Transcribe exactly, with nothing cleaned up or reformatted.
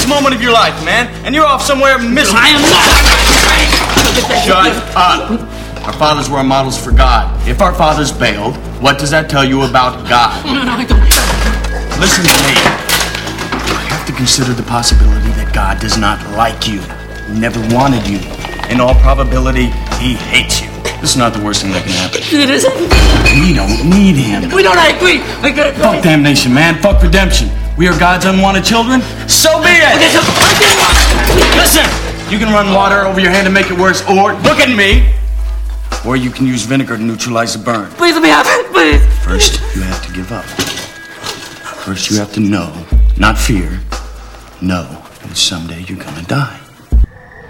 moment of your life, man, and you're off somewhere miserable. I am not. Shut up. Our fathers were models for God. If our fathers bailed, what does that tell you about God? No, no, I don't. Listen to me. You have to consider the possibility that God does not like you, never wanted you. In all probability, he hates you. This is not the worst thing that can happen. It isn't. We don't need him. We don't, I agree. I agree. Fuck damnation, man. Fuck redemption. We are God's unwanted children. So be it. Okay, so I didn't want. Listen, you can run water over your hand to make it worse, or look at me. Or you can use vinegar to neutralize the burn. Please let me have it, please. First, you have to give up. First, you have to know, not fear, know that someday you're gonna die.